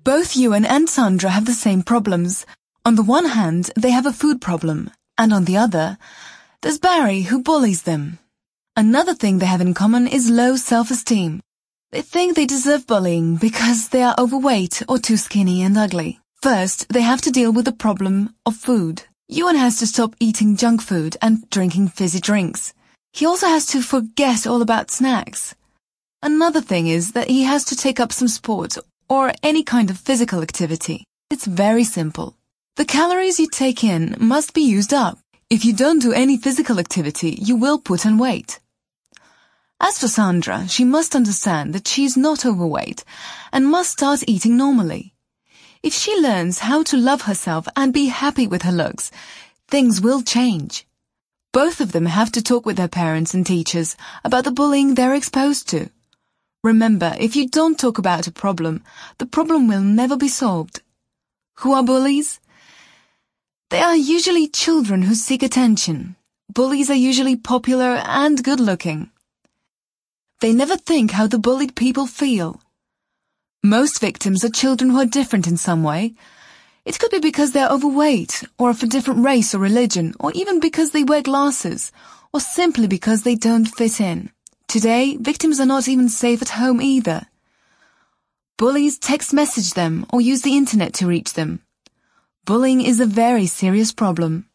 Both Ewan and Sandra have the same problems. On the one hand, they have a food problem, and on the other, there's Barry who bullies them. Another thing they have in common is low self-esteem. They think they deserve bullying because they are overweight or too skinny and ugly. First, they have to deal with the problem of food. Ewan has to stop eating junk food and drinking fizzy drinks. He also has to forget all about snacks. Another thing is that he has to take up some sport or any kind of physical activity. It's very simple. The calories you take in must be used up. If you don't do any physical activity, you will put on weight. As for Sandra, she must understand that she is not overweight and must start eating normally. If she learns how to love herself and be happy with her looks, things will change. Both of them have to talk with their parents and teachers about the bullying they're exposed to. Remember, if you don't talk about a problem, the problem will never be solved. Who are bullies? They are usually children who seek attention. Bullies are usually popular and good-looking. They never think how the bullied people feel. Most victims are children who are different in some way. It could be because they are overweight, or of a different race or religion, or even because they wear glasses, or simply because they don't fit in. Today, victims are not even safe at home either. Bullies text message them or use the internet to reach them. Bullying is a very serious problem.